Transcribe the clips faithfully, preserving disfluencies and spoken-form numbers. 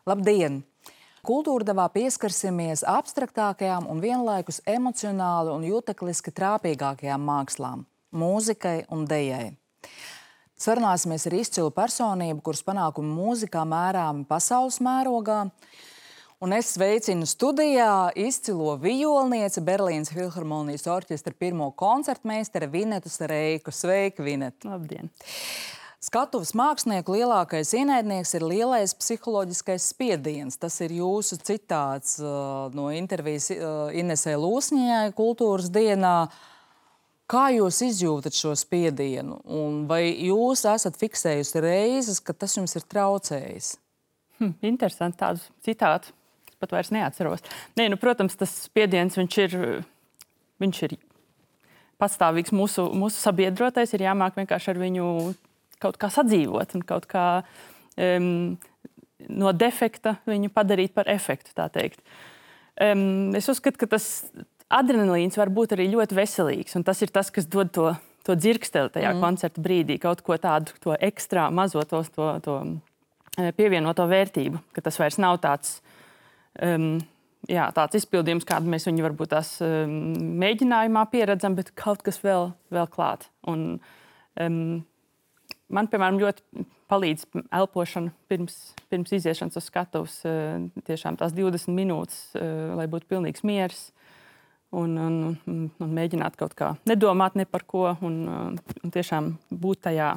Labdien! Kultūrdevā pieskarsimies abstraktākajām un vienlaikus emocionāli un jutekliski trāpīgākajām mākslām – mūzikai un dejai. Sarunāsimies ar izcilu personību, kuras panākumi mūzikā mērāmi pasaules mērogā. Un es sveicinu studijā izcilo vijolnieci, Berlīnes Filharmonijas orķestra pirmo koncertmeisteri Vinetu Sereiku. Sveika, Vineta! Labdien! Skatuves mākslinieku lielākais ienaidnieks ir lielais psiholoģiskais spiediens. Tas ir jūsu citāts uh, no intervijas uh, Inesei Lūsņai Kultūras dienā. Kā jūs izjūtat šo spiedienu? Un vai jūs esat fiksējusi reizes, ka tas jums ir traucējis? Hm, interesanti tādu citātu. Es pat vairs neatceros. Nē, nu, protams, tas spiediens, viņš ir, viņš ir pastāvīgs mūsu, mūsu sabiedrotais. Ir jāmāk vienkārši ar viņu kaut kā sadzīvot un kaut kā um, no defekta viņu padarīt par efektu, tā teikt. Um, es uzskatu, ka tas adrenalīns var būt arī ļoti veselīgs, un tas ir tas, kas dod to, to dzirksteli tajā mm. koncerta brīdī, kaut ko tādu, to ekstrā mazo, to, to, to pievienoto vērtību, ka tas vairs nav tāds, um, jā, tāds izpildījums, kādu mēs viņu varbūt tās um, mēģinājumā pieredzam, bet kaut kas vēl, vēl klāt. Un, um, Man, piemēram, ļoti palīdz elpošana pirms, pirms iziešanas uz skatuves. Tiešām tās divdesmit minūtes, lai būtu pilnīgs miers un, un, un mēģināt kaut kā nedomāt ne par ko un, un tiešām būt tajā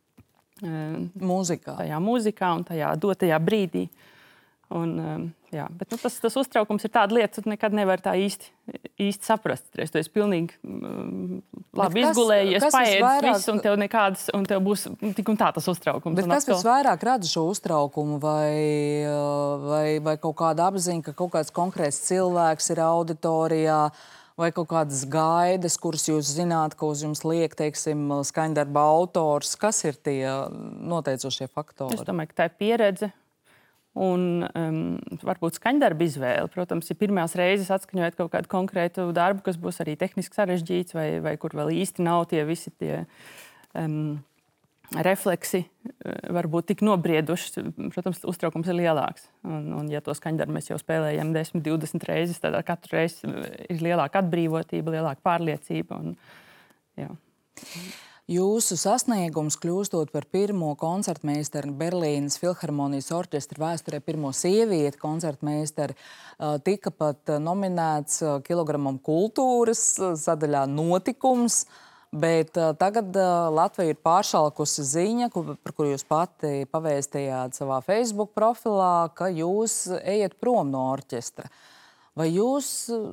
mūzikā, tajā mūzikā un tajā dotajā brīdī. Un, jā, bet nu, tas, tas uztraukums ir tāda lieta, tu nekad nevar tā īsti, īsti saprast. Tu esi pilnīgi labi kas, izgulējies, paēdis vairāk... viss, un tev nekādas, un tev būs tik un tā tas uztraukums. Bet kas atkal... vairāk rada šo uztraukumu? Vai, vai, vai kaut kāda apziņa, ka kaut kāds konkrēts cilvēks ir auditorijā, vai kaut kādas gaidas, kuras jūs zināt, ka uz jums liek, teiksim, skaņdarba autors? Kas ir tie noteicošie faktori? Es domāju, ka tā ir pieredze. Un um, varbūt skaņdarba izvēle. Protams, ir pirmās reizes atskaņojot kaut kādu konkrētu darbu, kas būs arī tehniski sarežģīts vai, vai kur vēl īsti nav tie visi tie um, refleksi varbūt tik nobrieduši. Protams, uztraukums ir lielāks. Un, un ja to skaņdarbu mēs jau spēlējam desmit, divdesmit reizes, tad katru reizi ir lielāka atbrīvotība, lielāka pārliecība. Un, jā. Jūsu sasniegums kļūstot par pirmo koncertmeistaru Berlīnes Filharmonijas orķestra vēsturē, pirmo sievieti koncertmeistari, tika pat nominēts kilogramam kultūras sadaļā notikums, bet tagad Latvija ir pāršalkusi ziņa, par kuru jūs pati pavēstījāt savā Facebook profilā, ka jūs ejat prom no orķestra. Vai jūs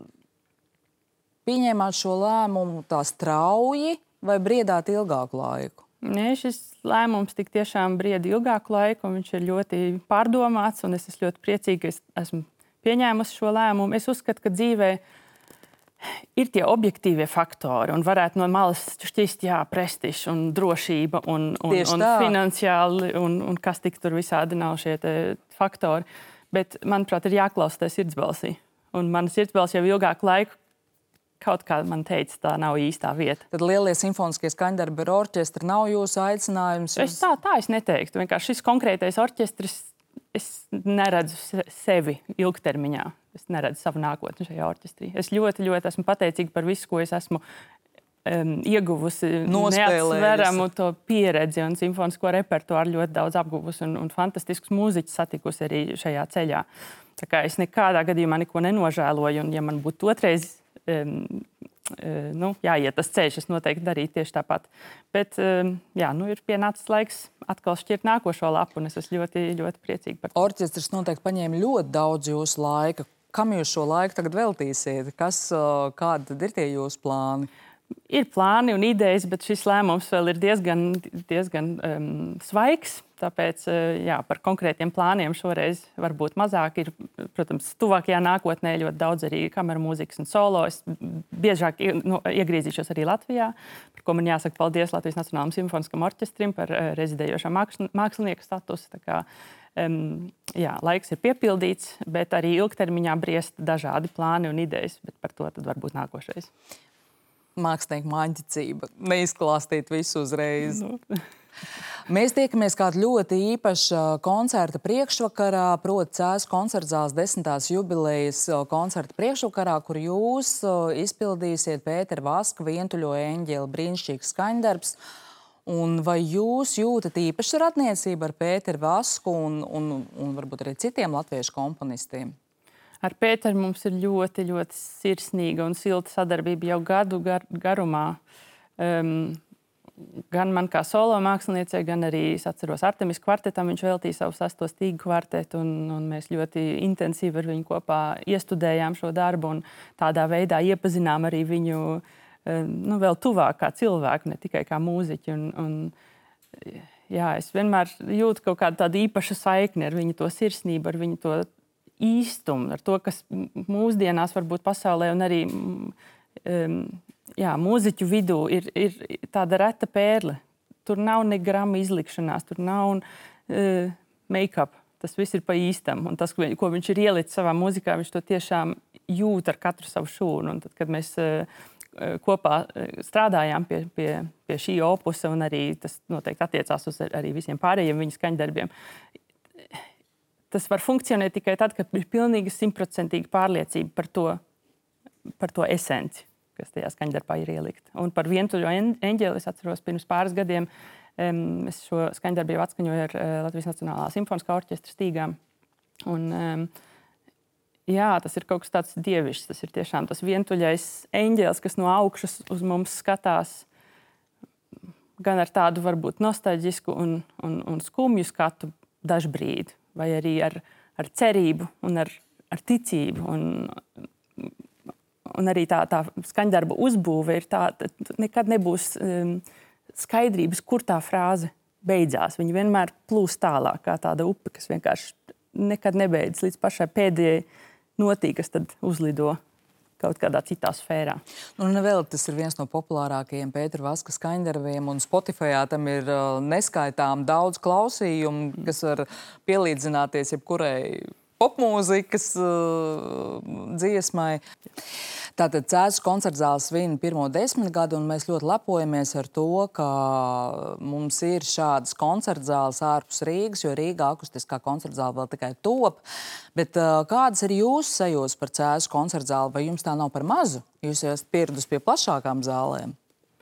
pieņēmāt šo lēmumu tā strauji, vai briedāt ilgāku laiku? Nē, šis lēmums tik tiešām brieda ilgāku laiku, un viņš ir ļoti pārdomāts, un es esmu ļoti priecīga, ka es esmu pieņēmusi šo lēmumu. Es uzskatu, ka dzīvē ir tie objektīvie faktori, un varētu no malas šķist, jā, prestižs un drošība, un, un, un finansiāli, un, un kas tik tur visādi nav šie te faktori. Bet, manuprāt, ir jāklausa tai sirdsbalsī. Un mana sirdsbalss jau ilgāku laiku kaut kā man teica, tā nav īstā vieta. Tad lielie simfoniskie skaņdarbi ar orķestri nav jūsu aicinājums? Es tā, tā es neteiktu. Vienkārši šis konkrētais orķestris, es neredzu sevi ilgtermiņā. Es neredzu savu nākotni šajā orķestrī. Es ļoti, ļoti esmu pateicīga par visu, ko es esmu um, ieguvusi. Neatsveramu to pieredzi un simfonisko repertuāru ļoti daudz apguvusi un, un fantastiskus mūziķus satikusi arī šajā ceļā. Tā kā es nekādā gadījumā neko nenožēloju, un ja man būtu otrais Um, uh, nu, jāiet tas ceļš, es noteikti darītu tieši tāpat. Bet um, jā, nu, ir pienācis laiks atkal šķirt nākošo lapu, un es esmu ļoti, ļoti priecīga par to. Orķestris noteikti paņēma ļoti daudz jūsu laika. Kam jūs šo laiku tagad veltīsiet? Kas, uh, kādi tad ir tie jūsu plāni? Ir plāni un idejas, bet šis lēmums vēl ir diezgan, diezgan um, svaigs. Tāpēc jā, par konkrētiem plāniem šoreiz varbūt mazāk ir, protams, tuvākajā nākotnē ļoti daudz arī kameru mūzikas un solo. Es biežāk nu, iegriezīšos arī Latvijā, par ko man jāsaka paldies Latvijas Nacionālajam simfoniskam orķestrim par rezidējošā mākslinieka statusu. Tā kā, um, jā, laiks ir piepildīts, bet arī ilgtermiņā briest dažādi plāni un idejas, bet par to tad varbūt nākošais. Mākslinieku māņķicība, neizklāstīt visu uzreiz. Nu. Mēs tiekamies kādu ļoti īpašu koncerta priekšvakarā, proti Cēsu koncertzāles desmitās jubilejas koncerta priekšvakarā, kur jūs izpildīsiet Pētera Vaska Vientuļo eņģeli, brīnišķīgs skaņdarbs. Un vai jūs jūtat īpašu radniecību ar Pēteru Vasku un, un, un varbūt arī citiem latviešu komponistiem? Ar Pēteru mums ir ļoti, ļoti sirsnīga un silta sadarbība jau gadu gar, garumā. Um, gan man kā solo māksliniecei, gan arī, es atceros, Artemis kvartetam viņš veltīja savu sesto stīgu kvartetu, un, un mēs ļoti intensīvi ar viņu kopā iestudējām šo darbu un tādā veidā iepazinām arī viņu nu, vēl tuvāk kā cilvēku, ne tikai kā mūziķi. Un, un, jā, es vienmēr jūtu kaut kādu tādu īpašu saikni ar viņu to sirsnību, ar viņu to īstumu, ar to, kas mūsdienās varbūt pasaulē un arī um, jā, mūziķu vidū ir, ir tāda reta pērle. Tur nav ne grama izlikšanās, tur nav uh, make-up. Tas viss ir pa īstam. Un tas, ko viņš ir ielicis savā mūzikā, viņš to tiešām jūt ar katru savu šūnu. Un tad, kad mēs uh, kopā strādājām pie, pie, pie šī opusa, un arī tas noteikti attiecās uz arī visiem pārējiem viņa skaņdarbiem, tas var funkcionēt tikai tad, kad ir pilnīgi simtprocentīga pārliecība par to, par to esenci, kas tajā skaņdarbā ir ielikt. Un par Vientuļo eņģeli es atceros pirms pāris gadiem. Um, es šo skaņdarbu jau atskaņoju ar uh, Latvijas Nacionālā simfoniskā orķestra stīgām. Un, um, jā, tas ir kaut kas tāds dievišķs. Tas ir tiešām tas vientuļais eņģelis, kas no augšas uz mums skatās gan ar tādu varbūt nostalģisku un, un, un skumju skatu dažbrīd, vai arī ar, ar cerību un ar, ar ticību. Un, un arī tā, tā skaņdarba uzbūve ir tā, nekad nebūs um, skaidrības, kur tā frāze beidzās. Viņa vienmēr plūst tālāk, kā tāda upe, kas vienkārši nekad nebeidzas līdz pašai pēdējai notī, kas tad uzlido kaut kādā citā sfērā. Nu, nevēl, tas ir viens no populārākajiem Pētera Vaska skaņdarbiem, un Spotifyā tam ir uh, neskaitām daudz klausījumu, kas var pielīdzināties jebkurai popmūzikas uh, dziesmai. Tātad Cēsu koncertzāle svin pirmo desmitgadu, un mēs ļoti lepojamies ar to, ka mums ir šādas koncertzāles ārpus Rīgas, jo Rīgā akustiskā koncertzāle vēl tikai top. Bet uh, kādas ir jūsu sajūtas par Cēsu koncertzāli? Vai jums tā nav par mazu? Jūs esat pieradusi pie plašākām zālēm.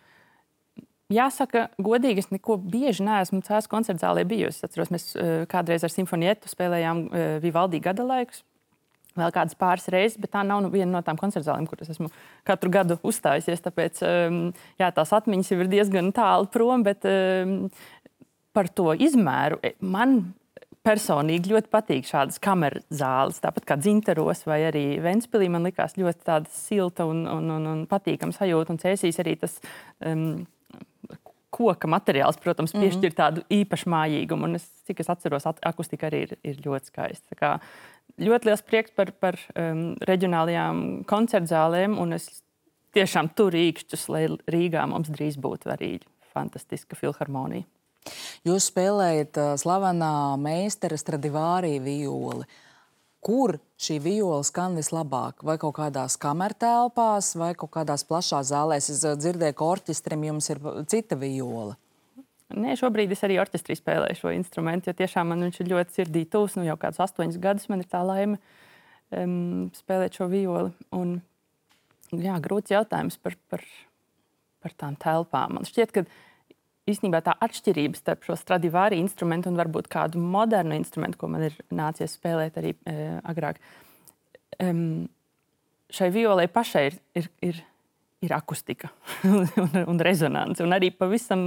Jāsaka, godīgi, es neko bieži neesmu Cēsu koncertzālē bijusi. Es atceros, mēs uh, kādreiz ar Simfonietu spēlējām uh, Vivaldi gada laikus. Vēl kādas pāris reizes, bet tā nav nu viena no tām koncertzālēm, kuras esmu katru gadu uzstājusies. Tāpēc um, jā, tās atmiņas jau ir diezgan tālu prom, bet um, par to izmēru man personīgi ļoti patīk šādas kameras zāles. Tāpat kā Dzintaros vai arī Ventspilī man likās ļoti tāda silta un, un, un, un patīkama sajūta. Un Cēsīs arī tas um, koka materiāls, protams, piešķir tādu īpašu mājīgumu. Un es, cik es atceros, akustika arī ir, ir ļoti skaista. Tā kā ļoti liels prieks par, par um, reģionālajām koncertzālēm, un es tiešām turu īkšķus, lai Rīgā mums drīz būtu arī fantastiska filharmonija. Jūs spēlējat uh, slavenā meistara Stradivari violi. Kur šī viola skan vislabāk? Vai kaut kādās kamertelpās, vai kaut kādās plašās zālēs? Es dzirdēju, ka orķestrim jums ir cita viola. Nē, šobrīd es arī orķestrī spēlēju šo instrumentu, jo tiešām man viņš ir ļoti sirdī tuvs. Nu, jau kādus astoņus gadus man ir tā laime um, spēlēt šo violi. Un, jā, grūts jautājums par, par, par tām telpām. Man šķiet, ka īstenībā tā atšķirība starp šo Stradivari instrumentu un varbūt kādu modernu instrumentu, ko man ir nācies spēlēt arī e, agrāk, um, šai violai pašai ir, ir, ir ir akustika un, un rezonance. Un arī pavisam,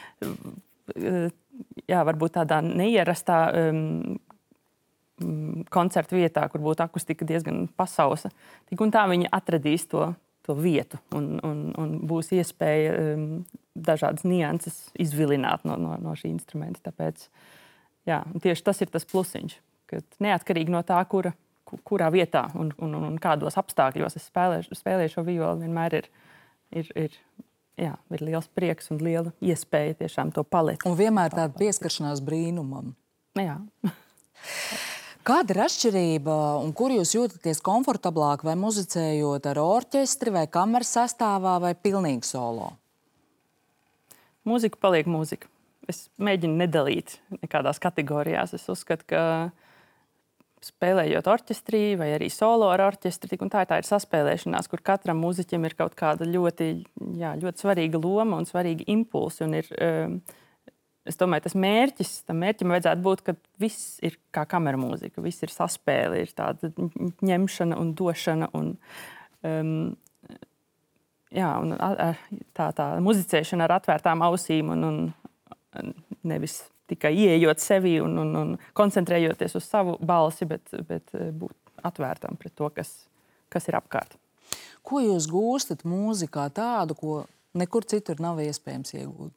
jā, varbūt tādā neierastā um, koncertu vietā, kur būtu akustika diezgan pasausa. Tik un tā viņi atradīs to, to vietu un, un, un būs iespēja um, dažādas nianses izvilināt no, no, no šī instrumenta. Tāpēc, jā, tieši tas ir tas plusiņš, ka neatkarīgi no tā, kura kurā vietā un, un, un kādos apstākļos es spēlēju, spēlēju šo violi, vienmēr ir, ir, ir, jā, ir liels prieks un liela iespēja tiešām to paleti. Un vienmēr tāda pieskaršanās brīnumam. Jā. Kāda ir atšķirība un kur jūs jūtaties komfortablāk vai muzicējot ar orķestri vai kameras sastāvā vai pilnīgi solo? Mūzika paliek mūzika. es mēģinu nedalīt nekādās kategorijās. Es uzskatu, ka spēlējot orķestrī vai arī solo ar orķestri, tik un tā, tā ir saspēlēšanās, kur katram mūziķim ir kaut kāda ļoti, jā, ļoti svarīga loma un svarīga impulsi. Un ir, es domāju, tas mērķis, tam mērķim vajadzētu būt, ka viss ir kā kamera mūzika, viss ir saspēle, ir tāda ņemšana un došana un um, jā, un tā, tā muzicēšana ar atvērtām ausīm un, un nevis tikai ieejot sevi un, un, un koncentrējoties uz savu balsi, bet, bet būt atvērtam pret to, kas, kas ir apkārt. Ko jūs gūstat mūzikā tādu, ko nekur citur nav iespējams iegūt?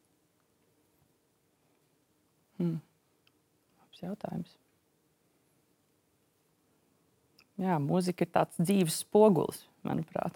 Hmm. Labs jautājums. Jā, mūzika ir tāds dzīves spogulis, manuprāt.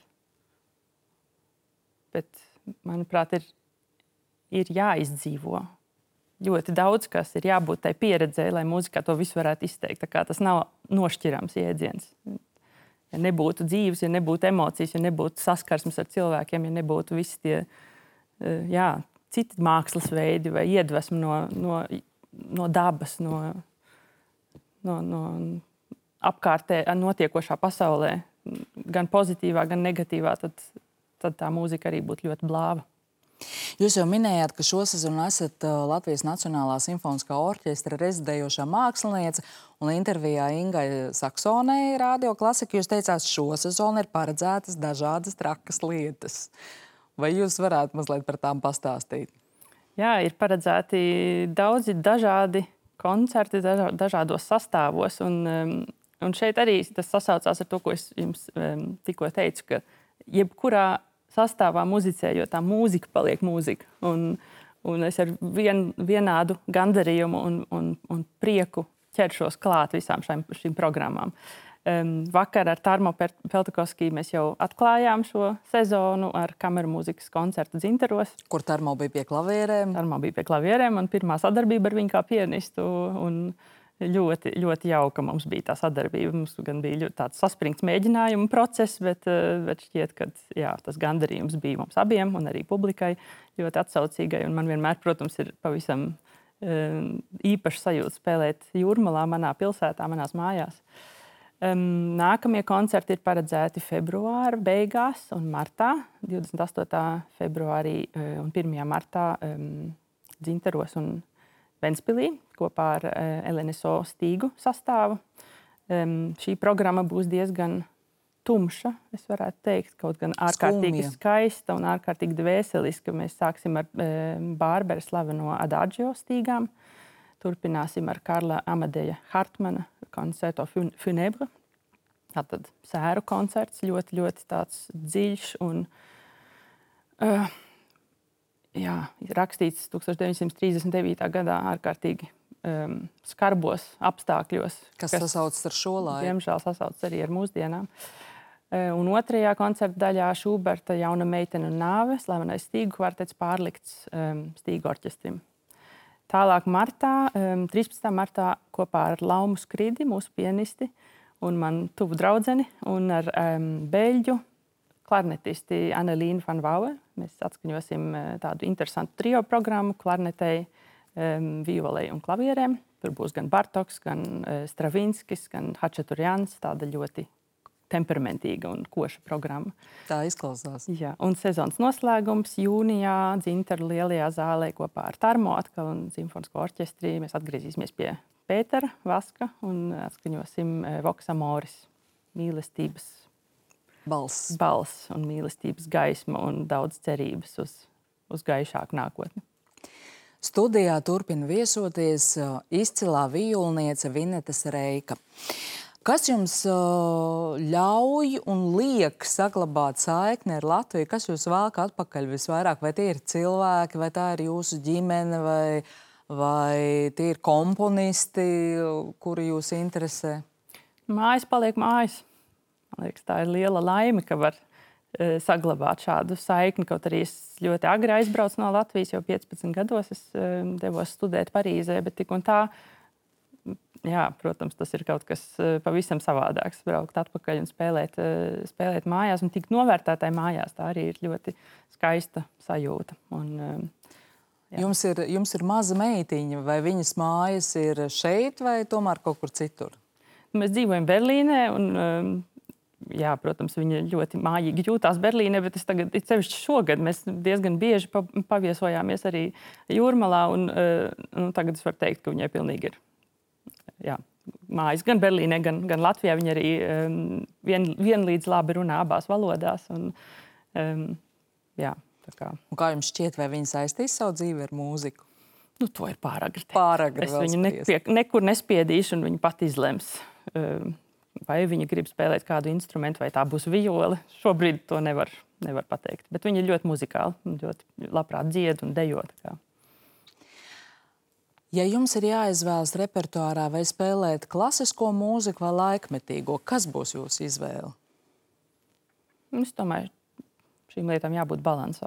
Bet, manuprāt, ir, ir jāizdzīvo. Ļoti daudz, kas ir jābūt tai pieredzē, lai mūzikā to visu varētu izteikt. Tā kā tas nav nošķirams jēdziens. Ja nebūtu dzīves, ja nebūtu emocijas, ja nebūtu saskarsmes ar cilvēkiem, ja nebūtu visi tie jā, citi mākslas veidi vai iedvesmi no, no, no dabas, no, no, no apkārtē notiekošā pasaulē, gan pozitīvā, gan negatīvā, tad tad tā mūzika arī būtu ļoti blāva. Jūs jau minējāt, ka šosezon esat Latvijas Nacionālā simfoniskā orķestra rezidējošā māksliniece, un intervijā Ingai Saksonei Radio Klasika jūs teicāt, šosezon ir paredzētas dažādas trakas lietas. Vai jūs varētu mazliet par tām pastāstīt? Jā, ir paredzēti daudzi dažādi koncerti dažādos sastāvos, un, un šeit arī tas sasaucās ar to, ko es jums tikko teicu, ka jebkurā sastāvā muzicējot, tā mūzika paliek mūzika. Un, un es ar vien, vienādu gandarījumu un, un, un prieku ķeršos klāt visām šīm, šīm programmām. Um, vakar ar Tarmo Peltakovskiju mēs jau atklājām šo sezonu ar kameru mūzikas koncertu Dzintaros. Kur Tarmo bija pie klavierēm? Tarmo bija pie klavierēm, un pirmā sadarbība ar viņu kā pianistu. Un ļoti, ļoti jauka mums bija tā sadarbība. Mums gan bija tāds saspringts mēģinājumu process, bet, bet šķiet, ka jā, tas gandarījums bija mums abiem un arī publikai ļoti atsaucīgai. Un man vienmēr, protams, ir pavisam um, īpaši sajūta spēlēt Jūrmalā, manā pilsētā, manās mājās. Um, nākamie koncerti ir paredzēti februāra beigās un martā, divdesmit astotā februārī un pirmajā martā um, Dzintaros un Ventspilī kopā ar L N S O Stīgu sastāvu. Um, šī programma būs diezgan tumša, es varētu teikt, kaut gan ārkārtīgi Skumja. Skaista un ārkārtīgi dvēseliska. Mēs sāksim ar um, Bārbera slaveno Adagio stīgām. Turpināsim ar Karla Amadeja Hartmana koncerto Funèbre. Tātad sēru koncerts, ļoti, ļoti tāds dziļš un uh, jā, rakstīts tūkstoš deviņsimt trīsdesmit devītā gadā ārkārtīgi um, skarbos apstākļos. Kas, kas sasaucas ar šo laiku. Diemžēl sasaucas arī ar mūsdienām. Uh, un otrajā koncerta daļā Šuberta Jauna meitene un nāve, slavenais Stīgu kvartets pārlikts um, Stīgu orķestrim. Tālāk martā, um, trīspadsmitā martā kopā ar Laumu Skridi, mūsu pianisti, un man tuvu draudzeni, un ar um, beļģu klarnetisti Annelīnu van Vauer. Mēs atskaņosim tādu interesantu trio programmu klarnetei, um, violei un klavierēm. Tur būs gan Bartoks, gan uh, Stravinskis, gan Hačaturjans, tāda ļoti temperamentīga un koša programma. Tā izklausās. Jā, un sezonas noslēgums jūnijā Dzintaru lielajā zālē kopā ar Tarmo atkal un simfonisko orķestri. Mēs atgriezīsimies pie Pētera Vaska un atskaņosim uh, Vox Amoris, mīlestības Balss. Balss un mīlestības gaisma un daudz cerības uz, uz gaišāku nākotni. Studijā turpina viesoties izcilā vijolniece Vineta Reika. Kas jums ļauj un liek saglabāt saikni ar Latviju? Kas jūs velk atpakaļ visvairāk? Vai tie ir cilvēki, vai tā ir jūsu ģimene, vai, vai tie ir komponisti, kuri jūs interesē? Mājas paliek mājas. Man liekas, tā ir liela laime, ka var e, saglabāt šādu saikni. Kaut arī es ļoti agri aizbraucu no Latvijas, jau piecpadsmit gados es e, devos studēt Parīzē, bet tik un tā, jā, protams, tas ir kaut kas e, pavisam savādāks. Braukt atpakaļ un spēlēt, e, spēlēt mājās un tikt novērtētai mājās. Tā arī ir ļoti skaista sajūta. Un, e, Jums ir, jums ir maza meitiņa, vai viņas mājas ir šeit vai tomēr kaut kur citur? Mēs dzīvojam Berlīnē un, jā, protams, viņa ļoti mājīgi jūtās Berlīnē, bet es tagad, it sevišķi šogad, mēs diezgan bieži paviesojāmies arī Jūrmalā un, un tagad es varu teikt, ka viņai pilnīgi ir, jā, mājas gan Berlīnē, gan, gan Latvijā. Viņa arī um, vien, vienlīdz labi runā abās valodās. Un, um, jā, tā kā. Un kā jums šķiet, vai viņa saistīs savu dzīvi ar mūziku? Nu, to ir pāragri teikt. Pāragri es viņu nepie, nekur nespiedīšu, un viņa pat izlems. Um, vai viņa grib spēlēt kādu instrumentu, vai tā būs viole. Šobrīd to nevar, nevar pateikt. Bet viņa ir ļoti muzikāla, ļoti labprāt dzied un dejo. Tā kā. Ja jums ir jāizvēlas repertuārā vai spēlēt klasisko mūziku vai laikmetīgo, kas būs jūsu izvēle? Es domāju, šīm lietām jābūt balansā.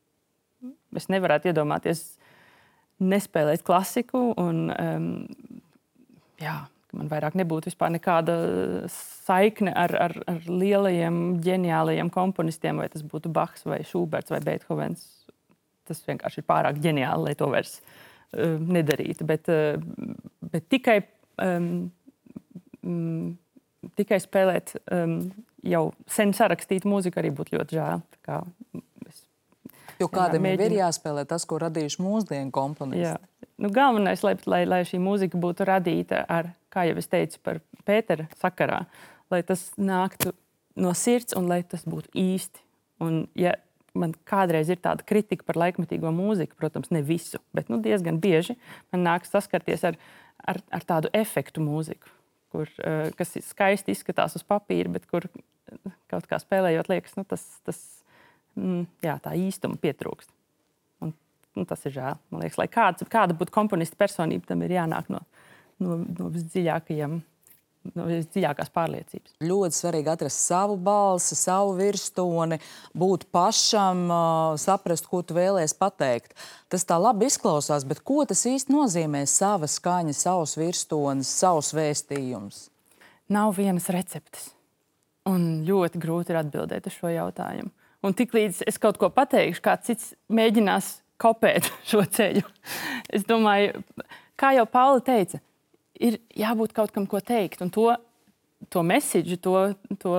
Es nevarētu iedomāties nespēlēt klasiku un um, jā, man vairāk nebūtu vispār nekāda saikne ar, ar, ar lielajiem, ģeniālajiem komponistiem, vai tas būtu Bachs vai Šuberts vai Beethovens. Tas vienkārši ir pārāk ģeniāli, lai to vairs nedarīt, bet, bet tikai, um, um, tikai spēlēt um, jau sen sarakstītu mūziku arī būtu ļoti žēl. Tā kā es, jo kādam mēģinu... ir jāspēlē tas, ko radījuši mūsdienu komponisti. Jā. Nu, galvenais, lai, lai, lai šī mūzika būtu radīta ar, kā jau es teicu par Pētera sakarā, lai tas nāktu no sirds un lai tas būtu īsti. Un, ja man kādreiz ir tāda kritika par laikmetīgo mūziku, protams, ne visu, bet nu, diezgan bieži man nākas saskarties ar, ar, ar tādu efektu mūziku, kur, kas skaisti izskatās uz papīra, bet kur kaut kā spēlējot liekas, nu, tas, tas jā, tā īstuma pietrūkst. Un, nu, tas ir žēl. Man liekas, lai kāds, kāda būtu komponista personība, tam ir jānāk no, no, no visdziļākajiem, no visdziļākās pārliecības. Ļoti svarīgi atrast savu balsi, savu virstoni, būt pašam, saprast, ko tu vēlies pateikt. Tas tā labi izklausās, bet ko tas īsti nozīmē? Sava skaņa, savs virstonis, savs vēstījums? Nav vienas receptes. Un ļoti grūti ir atbildēt uz šo jautājumu. Un tiklīdz es kaut ko pateikšu, kāds cits mēģinās kopēt šo ceļu. Es domāju, kā jau Paula teica, ir jābūt kaut kam, ko teikt. Un to, to message, to, to,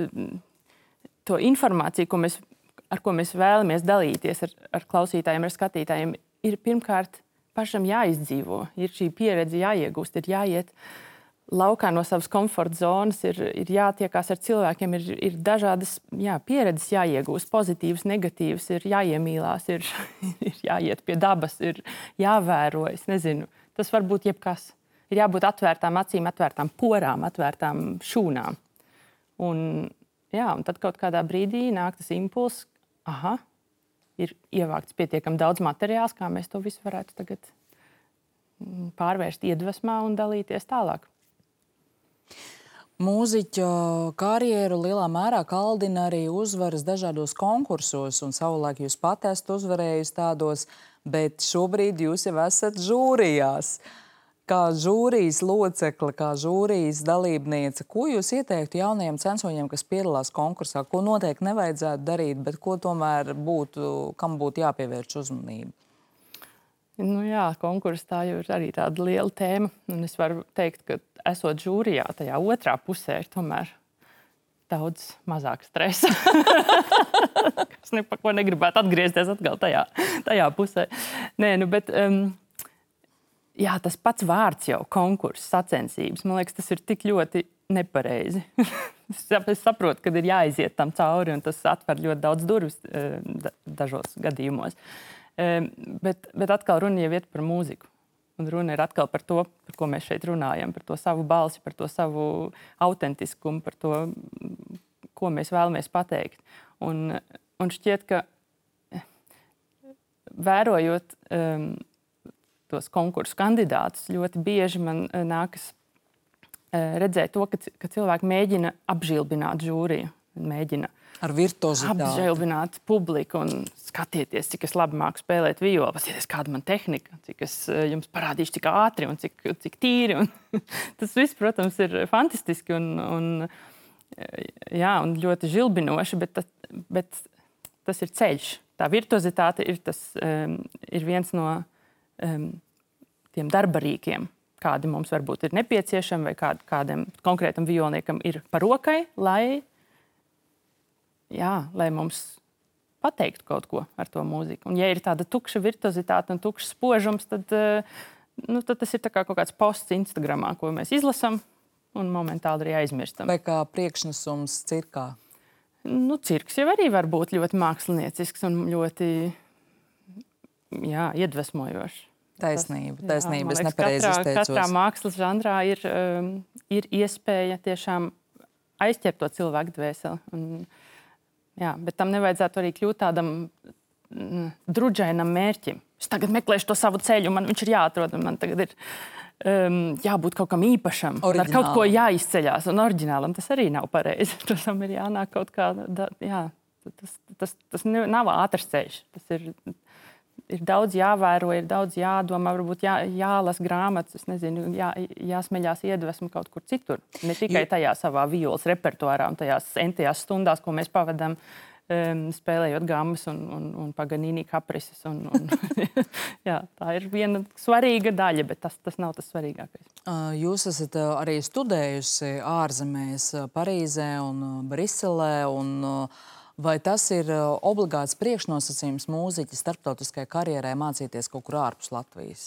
to informāciju, ko mēs, ar ko mēs vēlamies dalīties ar, ar klausītājiem, ar skatītājiem, ir pirmkārt pašam jāizdzīvo. Ir šī pieredze jāiegūst, ir jāiet laukā no savas komforta zonas, ir, ir jātiekās ar cilvēkiem, ir, ir dažādas jā, pieredzes jāiegūst, pozitīvas, negatīvas, ir jāiemīlās, ir, ir jāiet pie dabas, ir jāvēro, es nezinu. Tas var būt jebkas. Ir jābūt atvērtām acīm, atvērtām porām, atvērtām šūnām. Un, jā, un tad kaut kādā brīdī nāk tas impulss, aha, ir ievākts pietiekami daudz materiāls, kā mēs to visu varētu tagad pārvērst iedvesmā un dalīties tālāk. Mūziķa karjeru lielā mērā kaldina arī uzvaras dažādos konkursos, un savulaik jūs pat esat uzvarējusi tādos, bet šobrīd jūs jau esat žūrijās. Kā žūrijas locekle, kā žūrijas dalībniece, ko jūs ieteiktu jaunajiem censoņiem, kas piedalās konkursā? Ko noteikti nevajadzētu darīt, bet ko tomēr būtu, kam būtu jāpievērš uzmanība? Nu jā, konkurss tā jau ir arī tāda liela tēma. Un es varu teikt, ka esot žūrijā, tajā otrā pusē ir tomēr daudz mazāk stresa. Es ne pa ko negribētu atgriezties atkal tajā, tajā pusē. Nē, nu, bet... Um, Jā, tas pats vārds jau konkurss, sacensības. Man liekas, tas ir tik ļoti nepareizi. Es saprotu, ka ir jāiziet tam cauri, un tas atver ļoti daudz durvis dažos gadījumos. Bet, bet atkal runa jau iet par mūziku. Un runa ir atkal par to, par ko mēs šeit runājam, par to savu balsi, par to savu autentiskumu, par to, ko mēs vēlamies pateikt. Un, un šķiet, ka vērojot... Um, tos konkursu kandidātus, ļoti bieži man nākas redzēt to, ka, ka cilvēki mēģina apžilbināt žūriju. Mēģina ar virtuozitāti. Apžilbināt publiku un skatieties, cik es labi māku spēlēt violi, paskatieties, kāda man tehnika, cik es jums parādīšu, cik ātri un cik, cik tīri. Un tas viss, protams, ir fantastiski un, un, jā, un ļoti žilbinoši, bet, bet tas ir ceļš, tā virtuozitāte ir, tas, um, ir viens no um, tiem darba rīkiem, kādi mums varbūt ir nepieciešami, vai kād, kādam konkrētam violniekam ir par rokai, lai, jā, lai mums pateiktu kaut ko ar to mūziku. Un ja ir tāda tukša virtuozitāte un tukšs spožums, tad, nu, tad tas ir tā kā kaut kāds posts Instagramā, ko mēs izlasam un momentāli arī aizmirstam. Vai kā priekšnesums cirkā? Nu, cirks jau arī var būt ļoti māksliniecisks un ļoti, jā, iedvesmojošs. Taisnība, taisnība. Jā, es nepareizi izteicos. Katrā mākslas žanrā ir, um, ir iespēja tiešām aizķert to cilvēku dvēseli. Un, jā, bet tam nevajadzētu arī kļūt tādam mm, drudžainam mērķim. Es tagad meklēšu to savu ceļu, man viņš ir jāatrod, un man tagad ir um, jābūt kaut kam īpašam. Ar kaut ko jāizceļās, un oriģinālam tas arī nav pareizi. Tam ir jānāk kaut kā, da, jā, tas, tas, tas nav ātrs ceļš. Tas ir, ir daudz jāvēro, ir daudz jādomā, varbūt jā, jālas grāmatas, es nezinu, jā, jāsmeļās iedvesmu kaut kur citur. Ne tikai tajā savā violas repertuārā un tajās entajās stundās, ko mēs pavadām um, spēlējot gammas un, un, un Paganini kaprises. Un, un, jā, tā ir viena svarīga daļa, bet tas, tas nav tas svarīgākais. Jūs esat arī studējusi ārzemēs Parīzē un Briselē. Un, vai tas ir obligāts priekšnosacījums mūziķa starptautiskajai karjerai mācīties kaut kur ārpus Latvijas?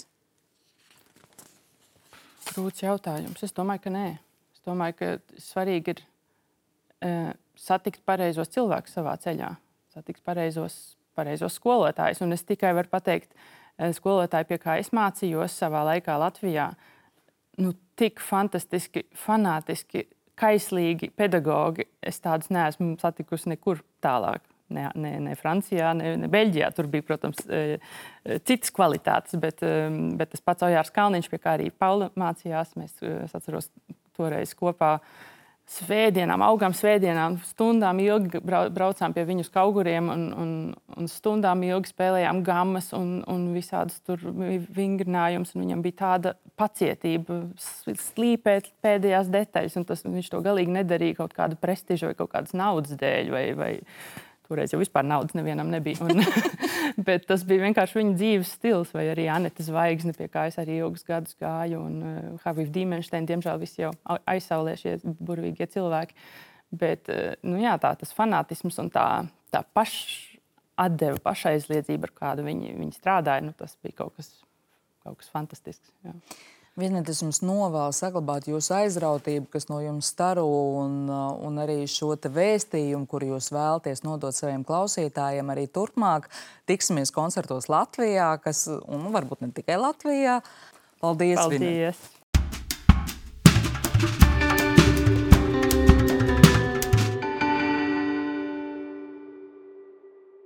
Grūts jautājums. Es domāju, ka nē. Es domāju, ka svarīgi ir e, satikt pareizos cilvēkus savā ceļā, satikt pareizos, pareizos skolotājus. Un es tikai varu pateikt, e, skolotāji, pie kā es mācījos savā laikā Latvijā, nu, tik fantastiski, fanātiski, kaislīgi pedagogi. Es tādus neesmu satikusi nekur tālāk. Ne, ne, ne Francijā, ne, ne Beļģijā. Tur bija, protams, citas kvalitātes, bet, bet tas pats Ojārs Kalniņš, pie kā arī Paula mācījās, mēs, es atceros, toreiz kopā svētdienām, augām svētdienām, stundām ilgi braucām pie viņu uz Kauguriem un, un, un stundām ilgi spēlējām gammas un, un visādas tur vingrinājumus. Viņam bija tāda pacietība slīpēt pēdējās detaļas, un tas, viņš to galīgi nedarīja kaut kāda prestiža vai kaut kādas naudas dēļ, vai, vai toreiz jau vispār naudas nevienam nebija. Un, bet tas bija vienkārši viņa dzīves stils, vai arī Anete Zvaigzne, pie kā es arī ilgus gadus gāju, un uh, Harvija Dīmenšteina, diemžēl visi jau aizsaulē šie burvīgie cilvēki. Bet, uh, nu jā, tā, tas fanātisms un tā, tā pašatdeva, pašaizliedzība, ar kādu viņi, viņi strādāja, nu, tas bija kaut kas, kaut kas fantastisks. Jā. Vienmēr es jums novēlu saglabāt jūsu aizrautību, kas no jums staro, un, un arī šo te vēstījumu, kuru jūs vēlaties nodot saviem klausītājiem arī turpmāk. Tiksimies koncertos Latvijā, kas, un varbūt ne tikai Latvijā. Paldies! Paldies! Vine.